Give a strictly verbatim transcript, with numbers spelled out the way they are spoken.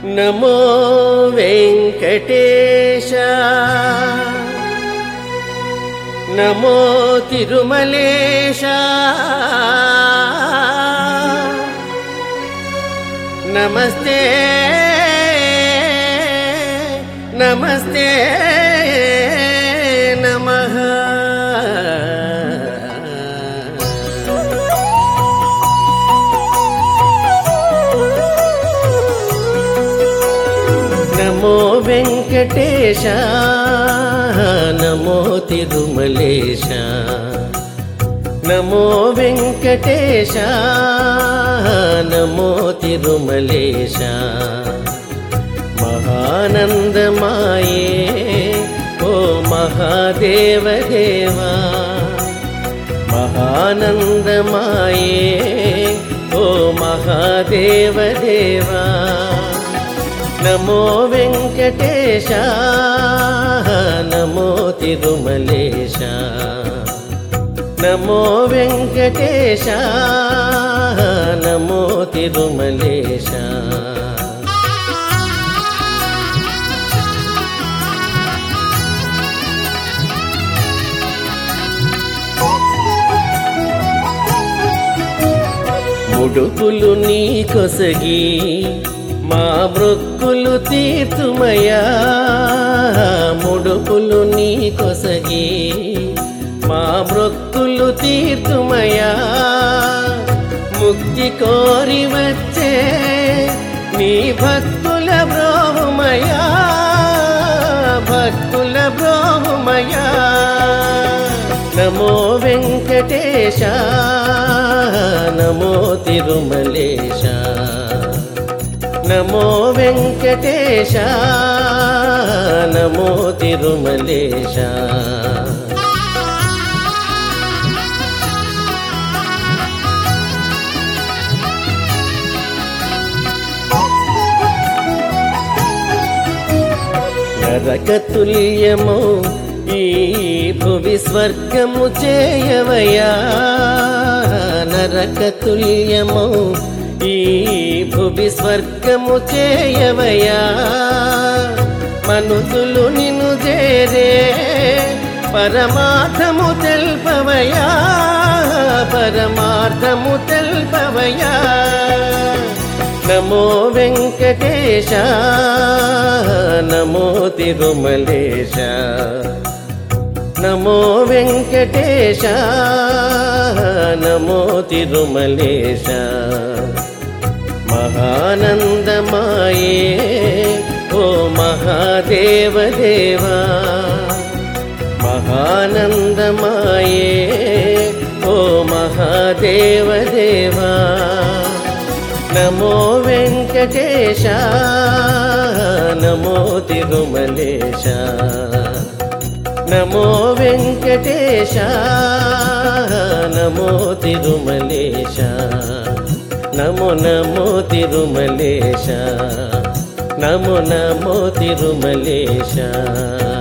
నమో వెంకటేశ నమో తిరుమలేశ నమస్తే నమస్తే నమః. నమో వెంకటేశ నమో తిరుమలేశ నమో వెంకటేశ నమో తిరుమలేశ. మహానందమాయే ఓ మహాదేవదేవా మహానందమాయే ఓ మహాదేవదేవా. నమో వెంకటేశ నమో తిరుమలేశ నమో వెంకటేశ నమో తిరుమలేశ. ముడుపులు నీ కొసగి మా మృక్కులు తీర్తుమయా ముడుపులు నీ కొసగి మా మృక్కులు తీర్తుమయా. ముక్తి కోరి వచ్చే నీ భక్తుల బ్రోహుమయా భక్తుల బ్రోహుమయా. నమో వెంకటేశ నమో తిరుమలేశ నమో వెంకటేశ నమో తిరుమలేశ. నరకతుల్యము ఈ భువి స్వర్గము చేయవయా నరకతుల్యము ఈ భువి స్వర్గము చేయవయా. మనుషులు నిన్ను చేరే పరమార్థము తెల్పవయా పరమార్థము తెల్పవయా. నమో వెంకటేశ నమో తిరుమలేశ నమో వెంకటేశ నమో తిరుమలేశ. మహానందమాయే ఓ మహాదేవదేవా మహానందమాయే ఓ మహాదేవదేవా. నమో వెంకటేశ నమో తిరుమలేశ నమో వెంకటేశ నమో తిరుమలేశ నమో నమో తిరుమలేశ నమో నమో తిరుమలేశ.